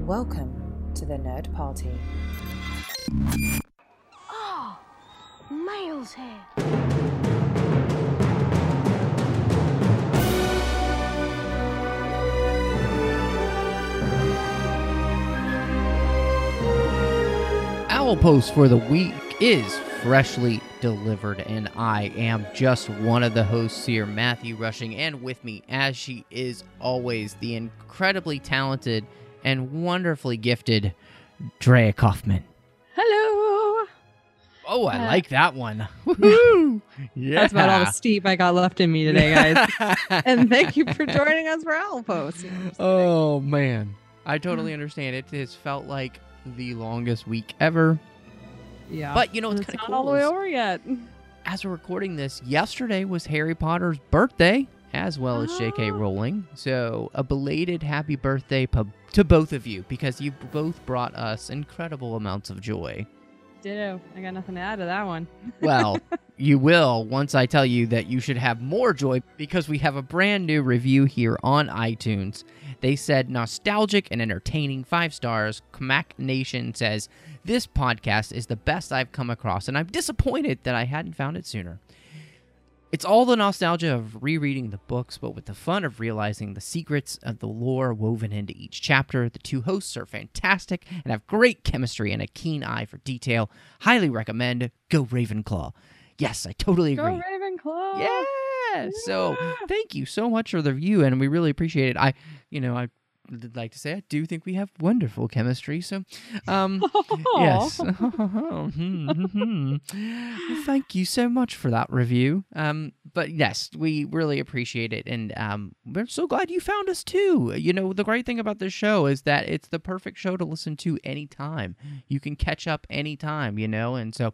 Welcome to the Nerd Party. Oh, Miles here. Owl Post for the week is freshly delivered, and I am just one of the hosts here, Matthew Rushing, and with me, as she is always, the incredibly talented and wonderfully gifted Drea Kaufman. Hello. Oh, I like that one. Woo-hoo! Yeah. That's about all the steep I got left in me today, guys. And thank you for joining us for Owl Post. Oh, man. I totally understand. It has felt like the longest week ever. Yeah. But you know what's it's kind of not cool all the way is, over yet. as we're recording this, yesterday was Harry Potter's birthday, as well as J.K. Rowling. So a belated happy birthday to both of you, because you both brought us incredible amounts of joy. Ditto. I got nothing to add to that one. Well, you will once I tell you that you should have more joy, because we have a brand new review here on iTunes. They said, nostalgic and entertaining, 5 stars. Kamak Nation says, this podcast is the best I've come across, and I'm disappointed that I hadn't found it sooner. It's all the nostalgia of rereading the books, but with the fun of realizing the secrets of the lore woven into each chapter. The two hosts are fantastic and have great chemistry and a keen eye for detail. Highly recommend. Go Ravenclaw. Yes, I totally agree. Go Ravenclaw. Yeah. So thank you so much for the review, and we really appreciate it. I would like to say I do think we have wonderful chemistry. So, yes. Thank you so much for that review. But yes, we really appreciate it, and we're so glad you found us too. You know, the great thing about this show is that it's the perfect show to listen to anytime. You can catch up anytime, you know, and so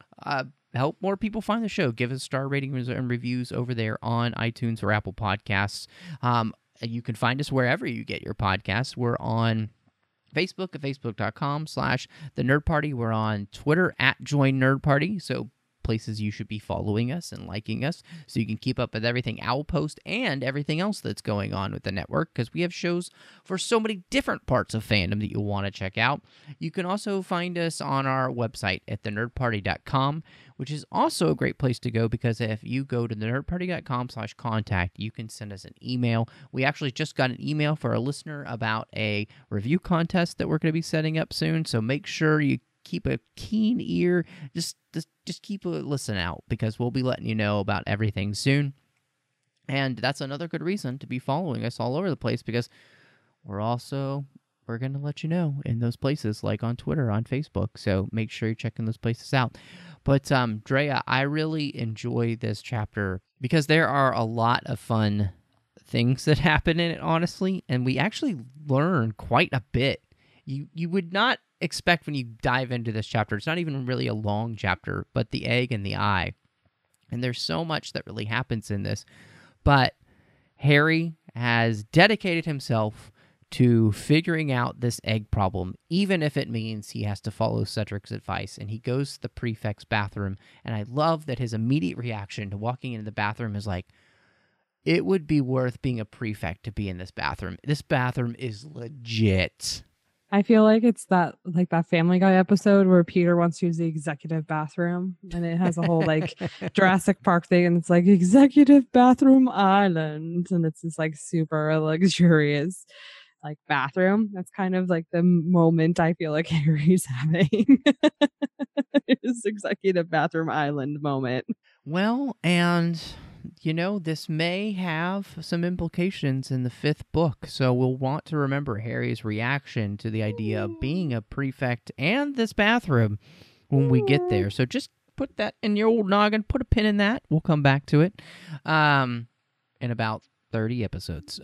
help more people find the show. Give us star ratings and reviews over there on iTunes or Apple Podcasts. You can find us wherever you get your podcasts. We're on Facebook at facebook.com/The Nerd Party. We're on Twitter at Join Nerd Party. So places you should be following us and liking us so you can keep up with everything Owl Post and everything else that's going on with the network, because we have shows for so many different parts of fandom that you'll want to check out. You can also find us on our website at thenerdparty.com, which is also a great place to go, because if you go to thenerdparty.com/contact, you can send us an email. We actually just got an email for a listener about a review contest that we're going to be setting up soon, so make sure you keep a keen ear. Just keep a listen out, because we'll be letting you know about everything soon. And that's another good reason to be following us all over the place, because we're going to let you know in those places, like on Twitter, on Facebook. So make sure you're checking those places out. But Drea, I really enjoy this chapter because there are a lot of fun things that happen in it, honestly, and we actually learn quite a bit. You would not expect when you dive into this chapter. It's not even really a long chapter, but the egg and the eye. And there's so much that really happens in this. But Harry has dedicated himself to figuring out this egg problem, even if it means he has to follow Cedric's advice. And he goes to the prefect's bathroom. And I love that his immediate reaction to walking into the bathroom is like, it would be worth being a prefect to be in this bathroom. This bathroom is legit. I feel like it's that Family Guy episode where Peter wants to use the executive bathroom, and it has a whole Jurassic Park thing, and it's like executive bathroom island, and it's this super luxurious bathroom. That's kind of the moment I feel like Harry's having. His executive bathroom island moment. Well, and you know, this may have some implications in the 5th book, so we'll want to remember Harry's reaction to the idea of being a prefect and this bathroom when we get there. So just put that in your old noggin, put a pin in that. We'll come back to it in about 30 episodes.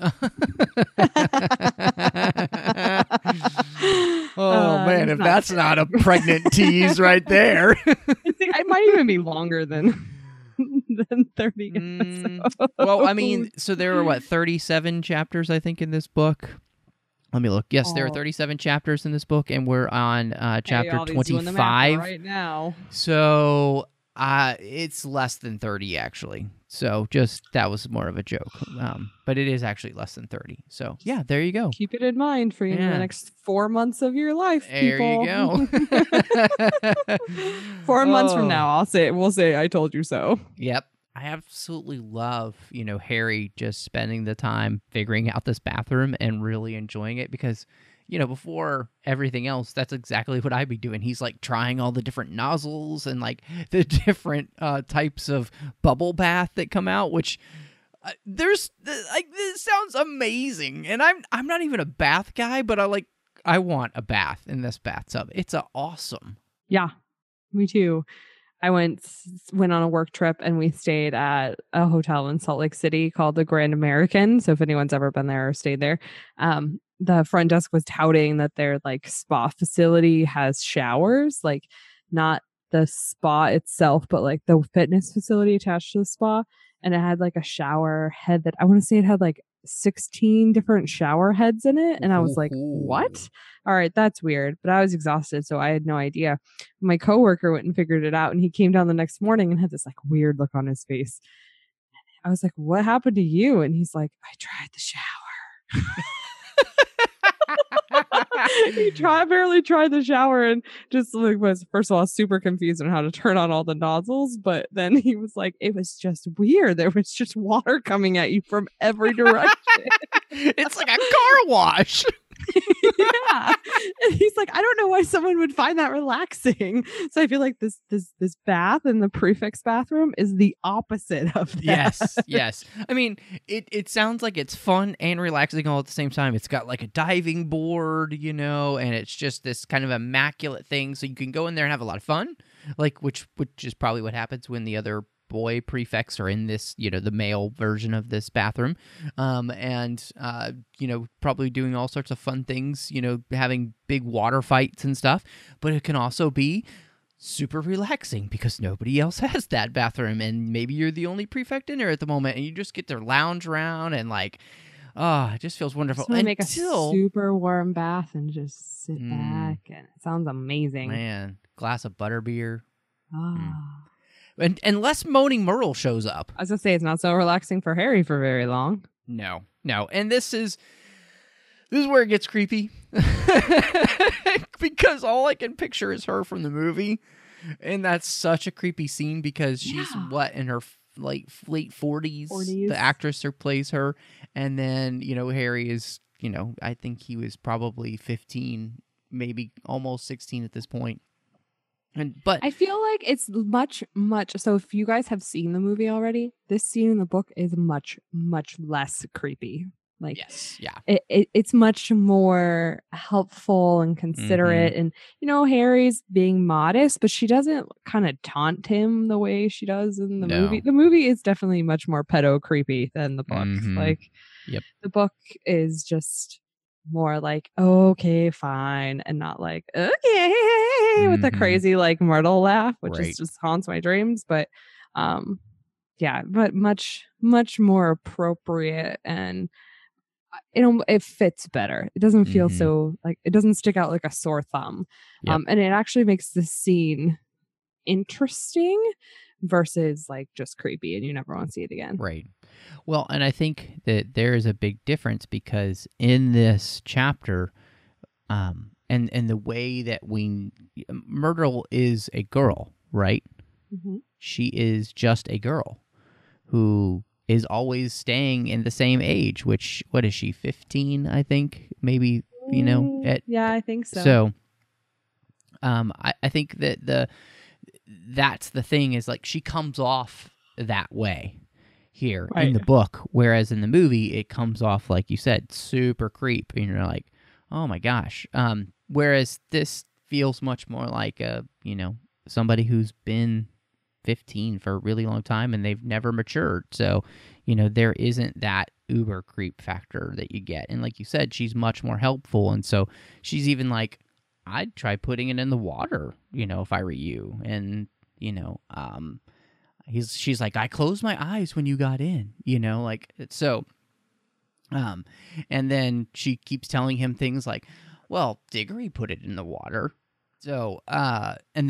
Oh, man, if that's not a pregnant tease right there. It might even be longer than 30 episodes. Well, I mean, so there are 37 chapters, I think, in this book. Let me look. Yes, there are 37 chapters in this book, and we're on chapter 25 right now. So It's less than 30 actually. So just that was more of a joke. But it is actually less than 30. So yeah, there you go. Keep it in mind for the Yeah. next 4 months of your life, There people. you go. 4 months from Oh. now, we'll say I told you so. Yep. I absolutely love, Harry just spending the time figuring out this bathroom and really enjoying it because, before everything else, that's exactly what I'd be doing. He's like trying all the different nozzles and like the different types of bubble bath that come out, which this sounds amazing. And I'm not even a bath guy, but I want a bath in this bathtub. It's awesome. Yeah, me too. I went on a work trip and we stayed at a hotel in Salt Lake City called the Grand American. So if anyone's ever been there or stayed there, the front desk was touting that their like spa facility has showers, like not the spa itself, but like the fitness facility attached to the spa. And it had like a shower head that I want to say it had like 16 different shower heads in it. And I was like, what? All right, that's weird. But I was exhausted, so I had no idea. My coworker went and figured it out, and he came down the next morning and had this like weird look on his face. I was like, what happened to you? And he's like, I tried the shower. He barely tried the shower and just like was first of all super confused on how to turn on all the nozzles, but then he was like, it was just weird. There was just water coming at you from every direction. It's like a car wash. Yeah. And he's like, I don't know why someone would find that relaxing. So I feel like this bath in the prefix bathroom is the opposite of that. Yes. I mean, it sounds like it's fun and relaxing all at the same time. It's got like a diving board, and it's just this kind of immaculate thing. So you can go in there and have a lot of fun, like which is probably what happens when the other boy prefects are in this, the male version of this bathroom, and probably doing all sorts of fun things, having big water fights and stuff. But it can also be super relaxing because nobody else has that bathroom, and maybe you're the only prefect in there at the moment, and you just get to lounge around and like, it just feels wonderful. And make a super warm bath and just sit back, and it sounds amazing. Man, glass of butterbeer. And unless Moaning Myrtle shows up. I was gonna say it's not so relaxing for Harry for very long. No. And this is where it gets creepy. Because all I can picture is her from the movie. And that's such a creepy scene because she's in her late 40s. The actress who plays her. And then, Harry is, I think he was probably 15, maybe almost 16 at this point. But I feel like it's much. So if you guys have seen the movie already, this scene in the book is much less creepy. Like, yes, yeah, it's much more helpful and considerate, and Harry's being modest, but she doesn't kind of taunt him the way she does in the movie. The movie is definitely much more pedo creepy than the book. Like, the book is just more like, okay, fine, and not like, okay, with the crazy like Myrtle laugh, which is just haunts my dreams. But but much more appropriate, and it fits better. It doesn't feel so like, it doesn't stick out like a sore thumb. And it actually makes the scene interesting versus like just creepy and you never want to see it again. Right. Well, and I think that there is a big difference because in this chapter, and the way that Myrtle is a girl, right? She is just a girl who is always staying in the same age, which, what is she, 15, I think? Maybe, yeah, I think so. So, I think that that's the thing is like she comes off that way here in the book, whereas in the movie it comes off, like you said, super creep, and you're like, oh my gosh. Whereas this feels much more like somebody who's been 15 for a really long time and they've never matured. So, there isn't that uber creep factor that you get. And like you said, she's much more helpful. And so she's even like, I'd try putting it in the water, if I were you. And, she's like, I closed my eyes when you got in, so, and then she keeps telling him things like, well, Diggory put it in the water. So, and then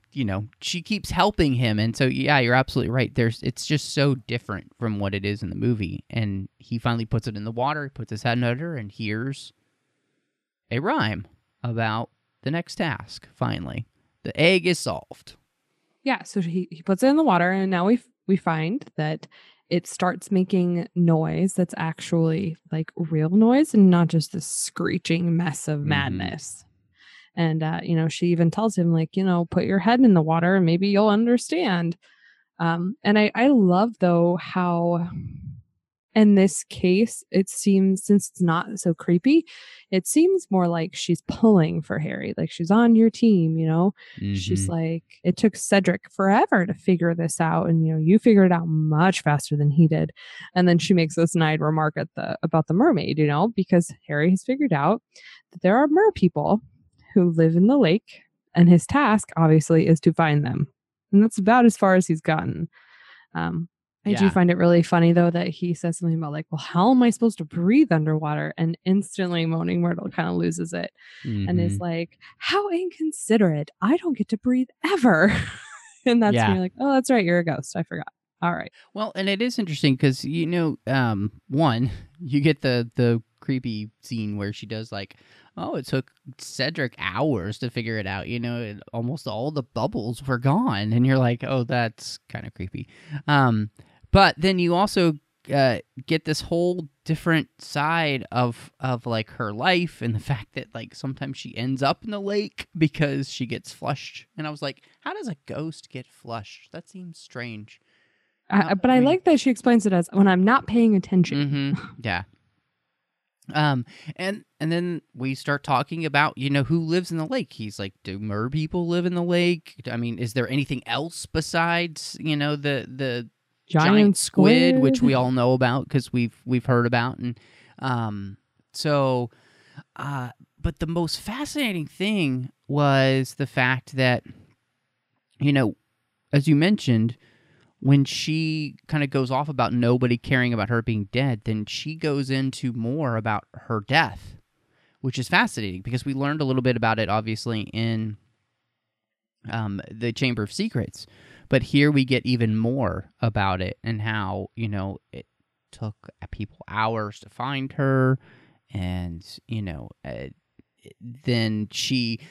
she keeps helping him. And so, yeah, you're absolutely right. It's just so different from what it is in the movie. And he finally puts it in the water, he puts his head under, and hears a rhyme about the next task, finally. The egg is solved. Yeah, so he puts it in the water, and now we find that it starts making noise that's actually like real noise and not just this screeching mess of madness. And, she even tells him, like, put your head in the water and maybe you'll understand. And I love, though, how in this case, it seems, since it's not so creepy, it seems more like she's pulling for Harry. Like she's on your team, She's like, it took Cedric forever to figure this out. And, you figured it out much faster than he did. And then she makes this snide remark about the mermaid, because Harry has figured out that there are mer people who live in the lake, and his task obviously is to find them. And that's about as far as he's gotten. I do find it really funny, though, that he says something about like, well, how am I supposed to breathe underwater? And instantly Moaning Myrtle kind of loses it and is like, how inconsiderate. I don't get to breathe ever. And that's when you're like, oh, that's right. You're a ghost. I forgot. All right. Well, and it is interesting because, one, you get the creepy scene where she does like, oh, it took Cedric hours to figure it out. Almost all the bubbles were gone. And you're like, oh, that's kind of creepy. But then you also get this whole different side of like her life and the fact that like sometimes she ends up in the lake because she gets flushed. And I was like, how does a ghost get flushed? That seems strange. But I like that she explains it as when I'm not paying attention. Yeah. And then we start talking about, who lives in the lake. He's like, do mer people live in the lake? I mean, is there anything else besides, the giant squid, which we all know about because we've heard about. And but the most fascinating thing was the fact that, as you mentioned, when she kind of goes off about nobody caring about her being dead, then she goes into more about her death, which is fascinating because we learned a little bit about it, obviously, in the Chamber of Secrets. But here we get even more about it and how, it took people hours to find her. And, then she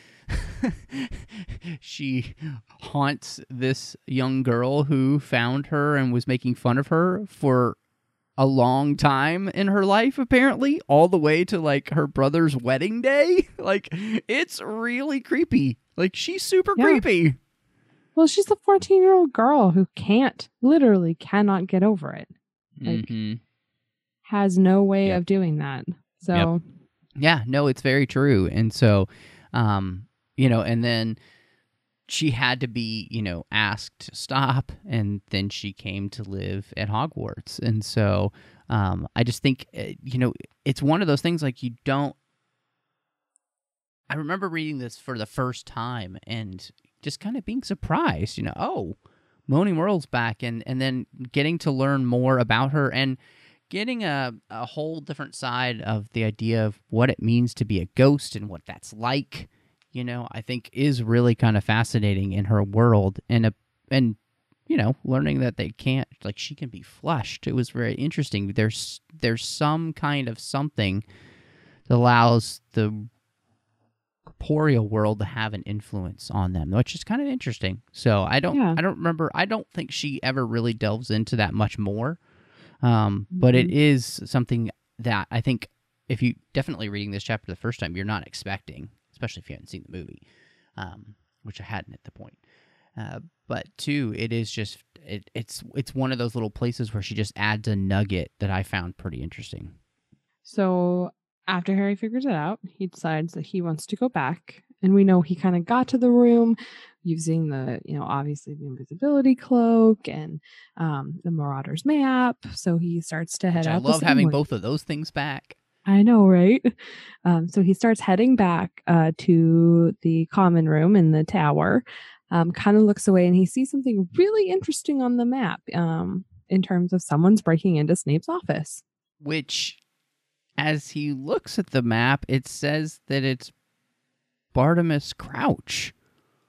haunts this young girl who found her and was making fun of her for a long time in her life, apparently, all the way to like her brother's wedding day. Like, it's really creepy. Like, she's super creepy. Well, she's a 14-year-old girl who literally cannot get over it. Like, has no way of doing that. So, yeah, no, it's very true. And so, and then she had to be, asked to stop, and then she came to live at Hogwarts. And so, I just think, it's one of those things like I remember reading this for the first time and just kind of being surprised, oh, Moaning Myrtle's back, and then getting to learn more about her and getting a whole different side of the idea of what it means to be a ghost and what that's like, I think is really kind of fascinating in her world, and learning that they can't, like, she can be flushed. It was very interesting. There's some kind of something that allows the corporeal world to have an influence on them, which is kind of interesting. So I don't think she ever really delves into that much more. But it is something that I think if you definitely reading this chapter the first time, you're not expecting, especially if you haven't seen the movie, which I hadn't at the point. But two, it is just, it's one of those little places where she just adds a nugget that I found pretty interesting. So after Harry figures it out, he decides that he wants to go back. And we know he kind of got to the room using the, obviously the invisibility cloak and the Marauders map. So he starts to head out. I love having both of those things back. I know, right? So he starts heading back to the common room in the tower, kind of looks away, and he sees something really interesting on the map in terms of someone's breaking into Snape's office. Which, as he looks at the map, it says that it's Bartimus Crouch.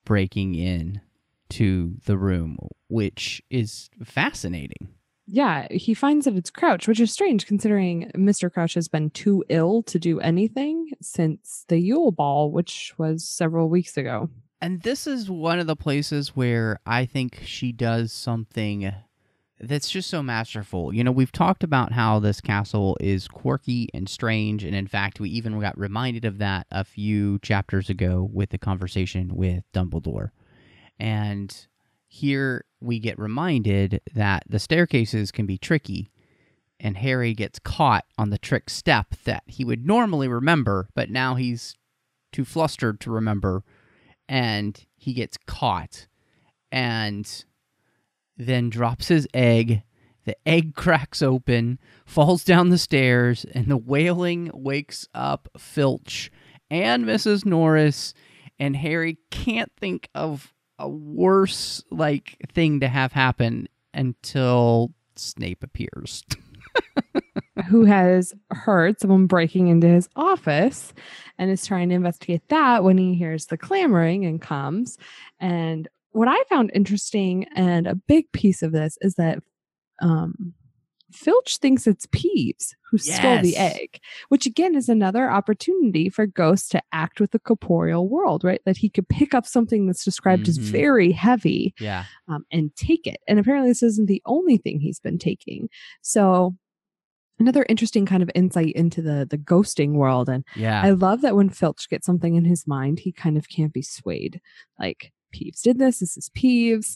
breaking in to the room, which is fascinating. Yeah, he finds that it's Crouch, which is strange considering Mr. Crouch has been too ill to do anything since the Yule Ball, which was several weeks ago. And this is one of the places where I think she does something that's just so masterful. You know, we've talked about how this castle is quirky and strange, and in fact, we even got reminded of that a few chapters ago with the conversation with Dumbledore. And here we get reminded that the staircases can be tricky, and Harry gets caught on the trick step that he would normally remember, but now he's too flustered to remember, and he gets caught and then drops his egg. The egg cracks open, falls down the stairs, and the wailing wakes up Filch and Mrs. Norris, and Harry can't think of a worse thing to have happen until Snape appears. Who has heard someone breaking into his office and is trying to investigate that when he hears the clamoring and comes. And what I found interesting and a big piece of this is that Filch thinks it's Peeves who stole the egg, which again is another opportunity for Ghost to act with the corporeal world, right? That he could pick up something that's described as very heavy and take it. And apparently this isn't the only thing he's been taking. So another interesting kind of insight into the ghosting world. And I love that when Filch gets something in his mind, he kind of can't be swayed. Like, Peeves did this. This is Peeves.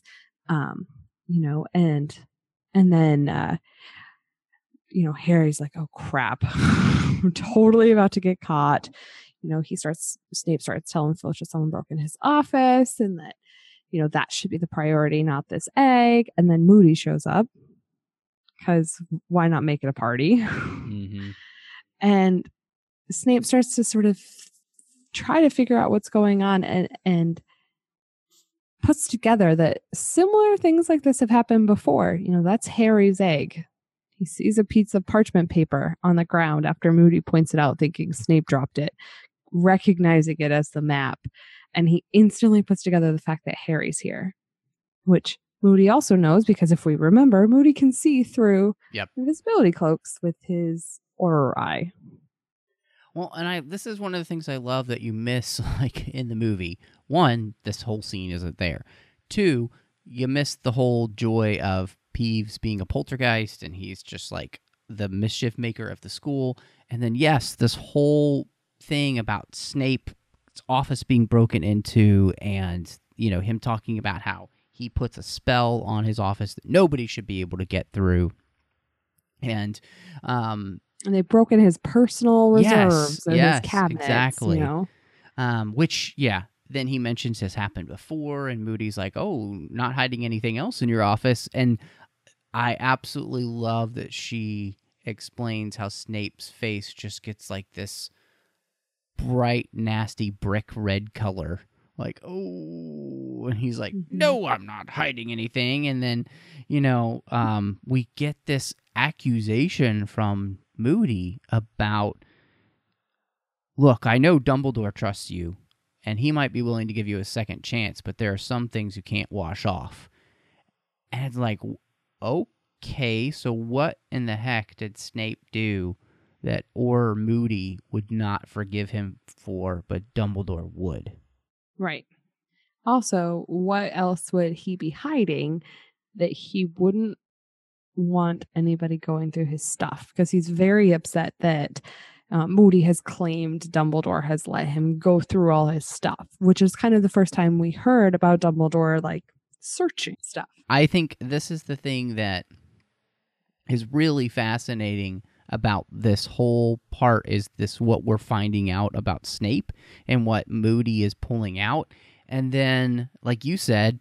And then Harry's like, oh crap, I'm totally about to get caught. Snape starts telling Filch that someone broke in his office and that, that should be the priority, not this egg. And then Moody shows up because why not make it a party? Mm-hmm. And Snape starts to sort of try to figure out what's going on and puts together that similar things like this have happened before. That's Harry's egg. He sees a piece of parchment paper on the ground after Moody points it out, thinking Snape dropped it, recognizing it as the map. And he instantly puts together the fact that Harry's here, which Moody also knows because if we remember, Moody can see through invisibility cloaks with his Auror eye. Well, and this is one of the things I love that you miss in the movie. One, this whole scene isn't there. Two, you miss the whole joy of Peeves being a poltergeist and he's just the mischief maker of the school. And then, yes, this whole thing about Snape's office being broken into and, him talking about how he puts a spell on his office that nobody should be able to get through. And they've broken his personal reserves and his cabinets. Exactly. Which, then he mentions has happened before, and Moody's like, oh, not hiding anything else in your office. And I absolutely love that she explains how Snape's face just gets this bright, nasty brick red color. Oh, and he's like, no, I'm not hiding anything. And then, we get this accusation from Moody about, look, I know Dumbledore trusts you, and he might be willing to give you a second chance, but there are some things you can't wash off. And it's okay, so what in the heck did Snape do that Moody would not forgive him for, but Dumbledore would? Right. Also, what else would he be hiding that he wouldn't want anybody going through his stuff? Because he's very upset that Moody has claimed Dumbledore has let him go through all his stuff, which is kind of the first time we heard about Dumbledore searching stuff. I think this is the thing that is really fascinating about this whole part is this what we're finding out about Snape and what Moody is pulling out. And then, like you said,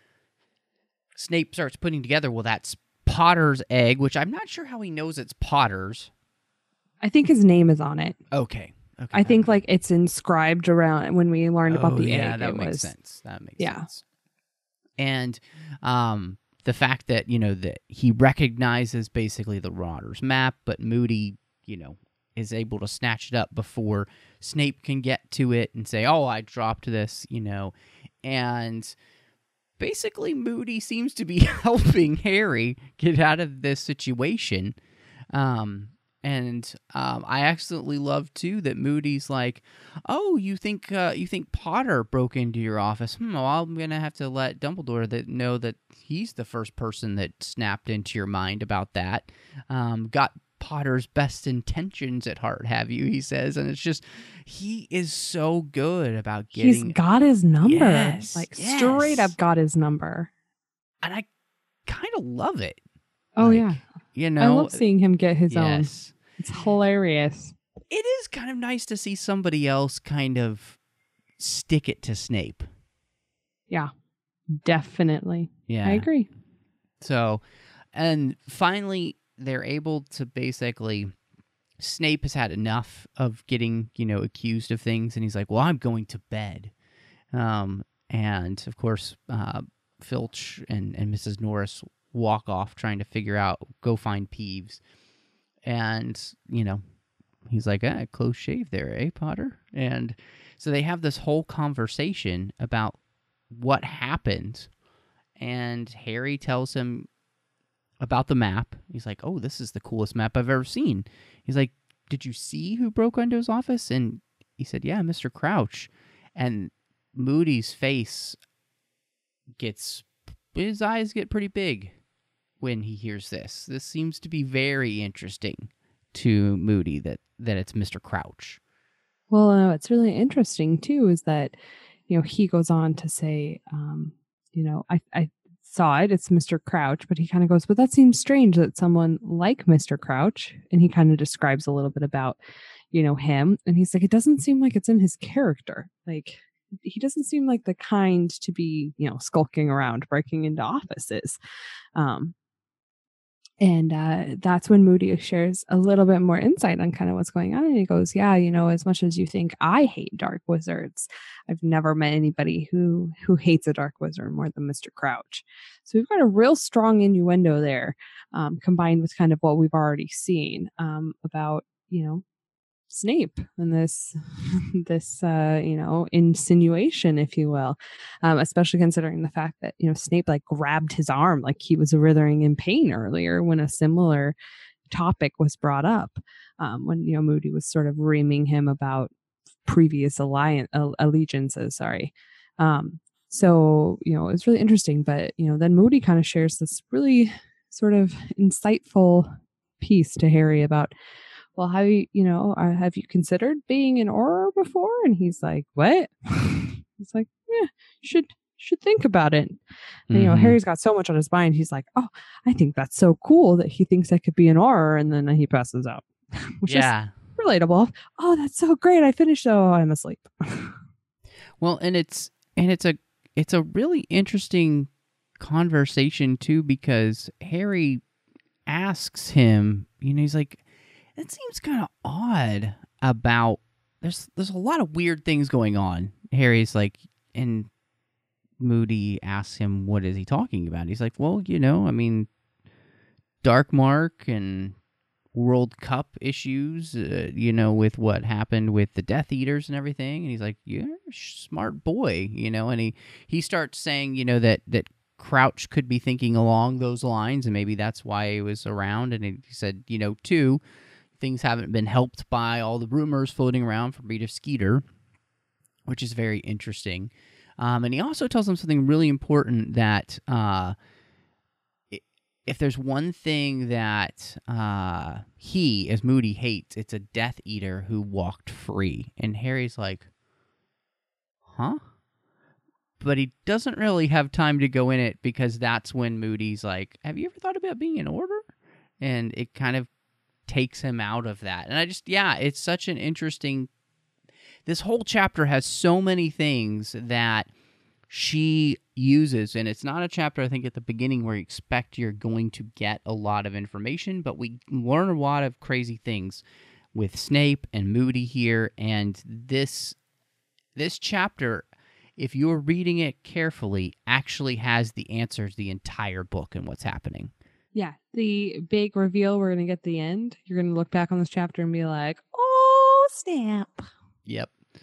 Snape starts putting together, well, that's Potter's egg, which I'm not sure how he knows it's Potter's. I think his name is on it. Okay. I think it's inscribed around when we learned about the egg. Yeah, that makes sense. That makes sense. And the fact that, that he recognizes basically the Marauders map, but Moody, is able to snatch it up before Snape can get to it and say, oh, I dropped this, And basically Moody seems to be helping Harry get out of this situation. I absolutely love too that Moody's like, "Oh, you think Potter broke into your office? Well, I'm gonna have to let Dumbledore know that he's the first person that snapped into your mind about that. Got Potter's best intentions at heart, have you?" He says, and it's just he is so good about getting. He's got his number, Yes, straight up got his number, and I kind of love it. Oh yeah, you I know, love seeing him get his own. yes. It's hilarious. It is kind of nice to see somebody else kind of stick it to Snape. Yeah, definitely. Yeah. I agree. So, and finally, they're able to basically, Snape has had enough of getting, accused of things, and he's like, well, I'm going to bed. And of course, Filch and Mrs. Norris walk off trying to go find Peeves. And, he's like, close shave there, eh, Potter? And so they have this whole conversation about what happened. And Harry tells him about the map. He's like, oh, this is the coolest map I've ever seen. He's like, did you see who broke into his office? And he said, yeah, Mr. Crouch. And Moody's face his eyes get pretty big when he hears this. This seems to be very interesting to Moody that it's Mr. Crouch. Well, what's really interesting too is that, he goes on to say, I saw it, it's Mr. Crouch, but he kind of goes, but that seems strange that someone like Mr. Crouch, and he kind of describes a little bit about, him, and he's like, it doesn't seem like it's in his character. Like, he doesn't seem like the kind to be, skulking around, breaking into offices. And that's when Moody shares a little bit more insight on kind of what's going on. And he goes, yeah, as much as you think I hate dark wizards, I've never met anybody who hates a dark wizard more than Mr. Crouch. So we've got a real strong innuendo there, combined with kind of what we've already seen about, Snape and this insinuation, if you will, especially considering the fact that Snape grabbed his arm like he was writhing in pain earlier when a similar topic was brought up, when Moody was sort of reaming him about previous allegiances. So it's really interesting, but then Moody kind of shares this really sort of insightful piece to Harry about, well, have you considered being an Auror before? And he's like, what? He's like, yeah, should think about it. And, Harry's got so much on his mind. He's like, oh, I think that's so cool that he thinks I could be an Auror. And then he passes out, which is relatable. Oh, that's so great. I finished. Oh, I'm asleep. Well, and it's a really interesting conversation too, because Harry asks him, he's like, it seems kind of odd about there's a lot of weird things going on. Harry's like, and Moody asks him, what is he talking about? He's like, well, Dark Mark and World Cup issues, with what happened with the Death Eaters and everything. And he's like, you're a smart boy, and he starts saying, that Crouch could be thinking along those lines, and maybe that's why he was around. And he said, too, things haven't been helped by all the rumors floating around from Rita Skeeter, which is very interesting. And he also tells them something really important, that if there's one thing that he, as Moody, hates, it's a Death Eater who walked free. And Harry's like, huh? But he doesn't really have time to go in it, because that's when Moody's like, have you ever thought about being an Order? And it kind of takes him out of that. And it's such an interesting, this whole chapter has so many things that she uses, and it's not a chapter, I think, at the beginning where you expect you're going to get a lot of information, but we learn a lot of crazy things with Snape and Moody here. And this chapter, if you're reading it carefully, actually has the answers, the entire book, and what's happening. Yeah, the big reveal we're going to get at the end, you're going to look back on this chapter and be like, oh, snap. Yep.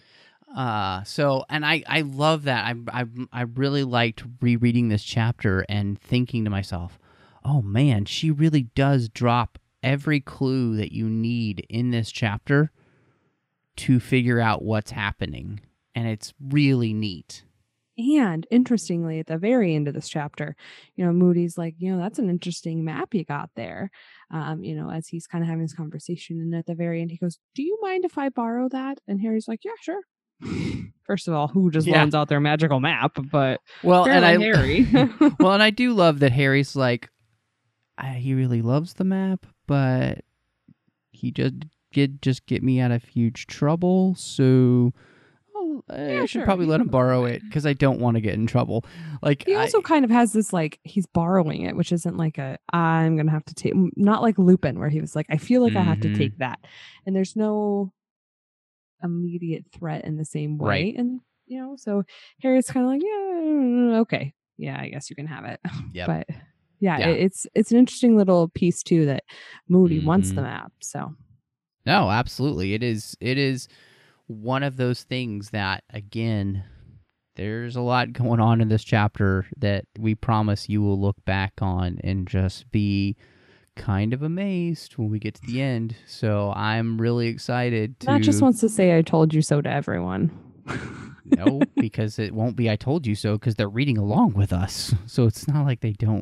And I love that. I really liked rereading this chapter and thinking to myself, oh man, she really does drop every clue that you need in this chapter to figure out what's happening. And it's really neat. And interestingly, at the very end of this chapter, Moody's like, that's an interesting map you got there. As he's kind of having this conversation. And at the very end, he goes, do you mind if I borrow that? And Harry's like, yeah, sure. First of all, who just loans out their magical map? But Harry. Well, and I do love that Harry's like, he really loves the map, but he just did get me out of huge trouble. So I should probably let him borrow it because I don't want to get in trouble. Like he also kind of has this like he's borrowing it, which isn't like I'm gonna have to take, not like Lupin where he was like, I feel like I have to take that, and there's no immediate threat in the same way, right. And so Harry's kind of like, yeah, okay, yeah, I guess you can have it. Yep. But it's an interesting little piece too that Moody wants the map. So no, absolutely, it is one of those things that, again, there's a lot going on in this chapter that we promise you will look back on and just be kind of amazed when we get to the end. So I'm really excited to... Matt just wants to say I told you so to everyone. No, because it won't be I told you so because they're reading along with us. So it's not like they don't,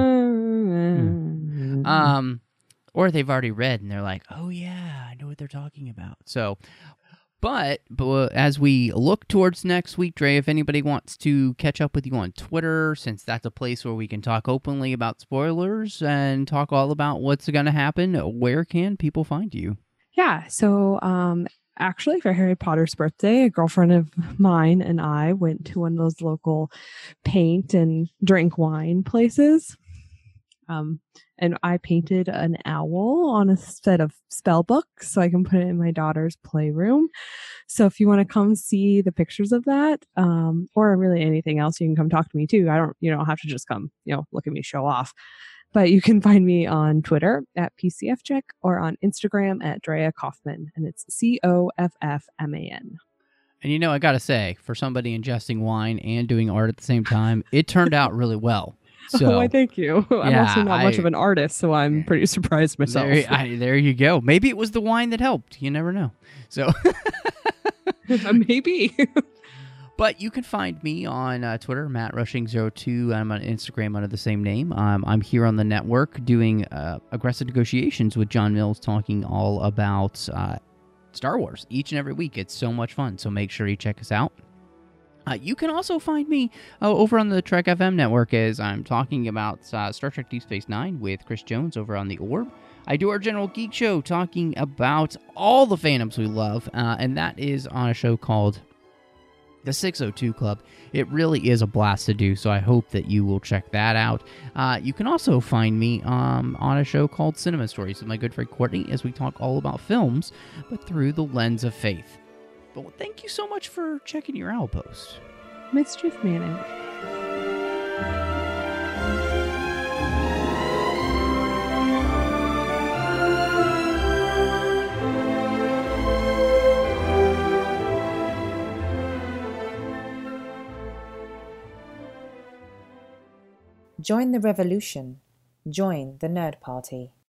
or they've already read and they're like, oh yeah, I know what they're talking about. So... But as we look towards next week, Dre, if anybody wants to catch up with you on Twitter, since that's a place where we can talk openly about spoilers and talk all about what's going to happen, where can people find you? Yeah, so actually for Harry Potter's birthday, a girlfriend of mine and I went to one of those local paint and drink wine places. And I painted an owl on a set of spell books so I can put it in my daughter's playroom. So if you want to come see the pictures of that, or really anything else, you can come talk to me too. You don't have to just come, look at me show off. But you can find me on Twitter at PCFcheck or on Instagram at Drea Kaufman, and it's COFFMAN. And I gotta say, for somebody ingesting wine and doing art at the same time, it turned out really well. So, I thank you. I'm also not much of an artist, so I'm pretty surprised myself. There you go. Maybe it was the wine that helped. You never know. So maybe. But you can find me on Twitter, MattRushing02. I'm on Instagram under the same name. I'm here on the network doing Aggressive Negotiations with John Mills, talking all about Star Wars each and every week. It's so much fun, so make sure you check us out. You can also find me over on the Trek FM network as I'm talking about Star Trek Deep Space Nine with Chris Jones over on the Orb. I do our General Geek Show talking about all the fandoms we love, and that is on a show called The 602 Club. It really is a blast to do, so I hope that you will check that out. You can also find me on a show called Cinema Stories with my good friend Courtney as we talk all about films, but through the lens of faith. But thank you so much for checking your owl post. Mischief managed. Join the revolution. Join the Nerd Party.